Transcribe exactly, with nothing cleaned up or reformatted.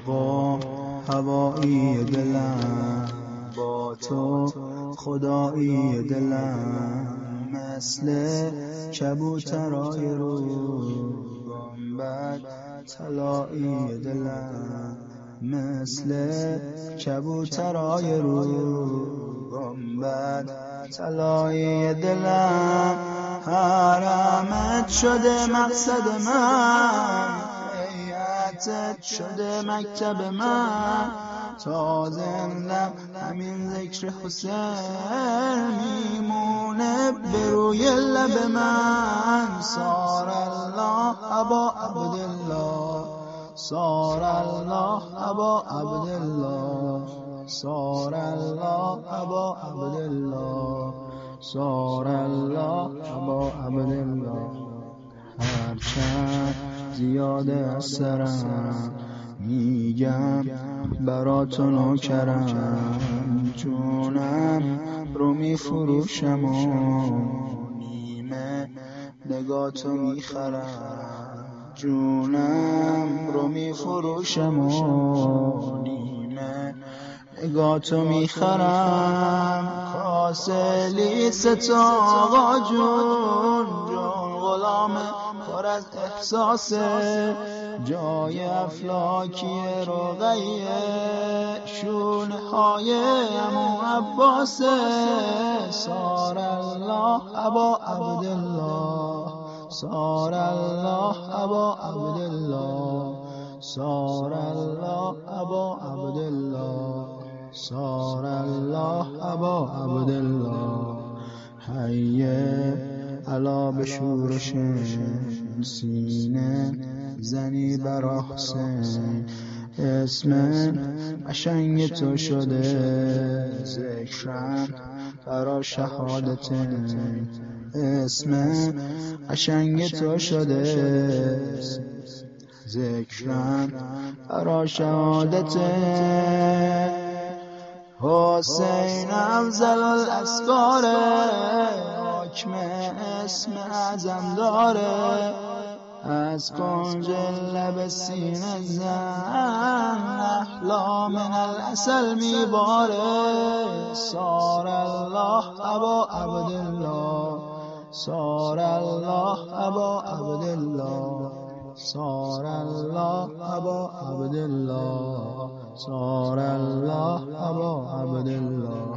آقا هوایی دلم، با تو خدایی دلم، مثل کبوترای رو گنبد طلایی دلم، مثل کبوترای رو گنبد طلایی دلم. حرمت شده مقصد من، هیئتت شده مکتب من، تا زندم همین ذکر حسین میمونه به روی لب من. صار الله ابا عبدالله، صار الله ابا عبدالله، صار الله ابا عبدالله، صار الله ابا عبدالله. هرچند زیاده از سرم میگم براتو نوکرم، جونم رو میفروشم و نیمه نگاتو میخرم، جونم رو میفروشم و نیمه نگاتو میخرم. کاسه لیست آقا جون، جون غلام پر از احساسه، جای افلاکی رقیه شونه های عمو عباسه. صار الله ابا عبدالله، صار الله ابا عبدالله، صار الله ابا عبدالله، صار الله ابا عبدالله. حیه علا به شورش سینه زنی برا حسین، اسم قشنگ تو شده ذکرم برا شهادت، اسم قشنگ تو شده ذکرم برا شهادت. حسین افضل الاسکاره، حکم اسم اعظم داره، از کنج لب سینه زن احلا من العسل میباره. صار الله ابا عبدالله، صار الله ابا عبدالله، صار الله ابا عبدالله، صار الله ابا عبدالله.